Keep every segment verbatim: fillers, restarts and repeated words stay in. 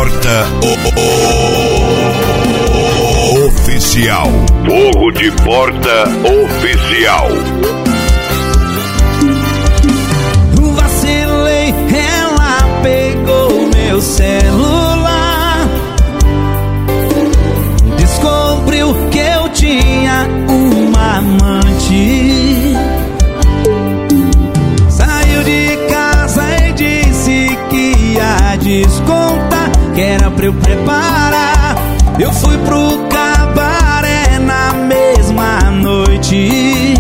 Porta o... Oficial. Fogo de Porta Oficial. Vacilei, ela pegou meu celular, descobriu que eu tinha uma amante, saiu de casa e disse que ia descontar, que era pra eu preparar. Eu fui pro cabaré na mesma noite.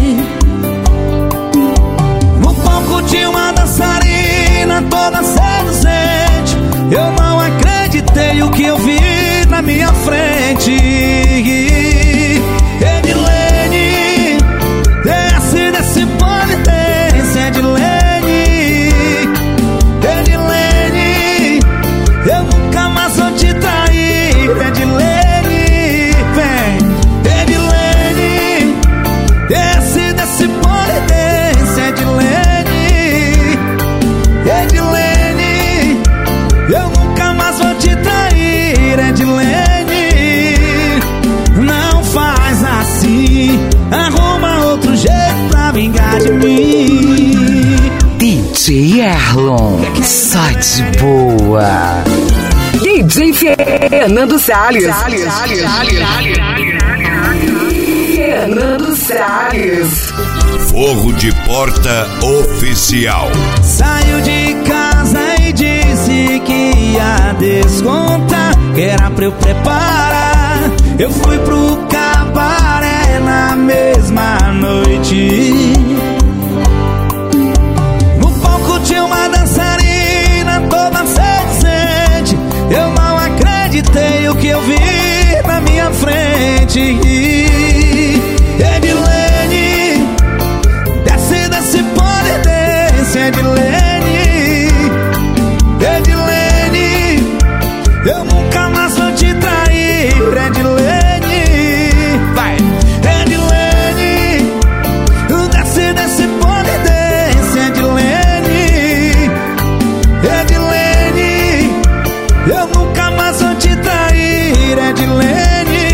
No palco tinha uma dançarina toda seduzente. Eu não acreditei o que eu vi na minha frente. Edilene, desce desse polidência, Edilene. Edilene, eu nunca mais vou te trair, Edilene. Vem, Edilene, desce desse polidência, Edilene. Edilene, eu nunca mais vou te trair, Edilene. Não faz assim, arruma outro jeito pra vingar de mim. D J Erlon, só de boa. D J Fernando Salles. Fernando Salles. Fogo de Porta Oficial. Saiu de casa e disse que ia descontar, que era pra eu preparar. Eu fui pro cabaré na mesma noite. No palco tinha uma dançarina toda seduzente. Eu não acreditei o que eu vi na minha frente. Edilene, desce desse polidência, Edilene. Edilene, eu nunca mais vou te trair, Edilene. Vai, Edilene, desce desse polidência, Edilene. Edilene, eu nunca mais vou te trair, Edilene.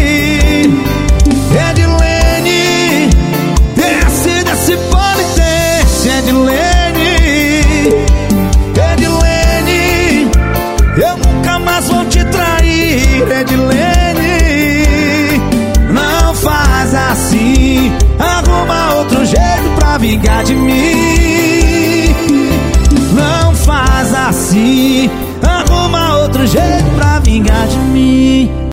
Edilene, desce desse polidência, Edilene. Edilene, eu nunca mais vou te trair, Edilene. Não faz assim, arruma outro jeito pra vingar de mim. Não faz assim, arruma outro jeito pra vingar de mim.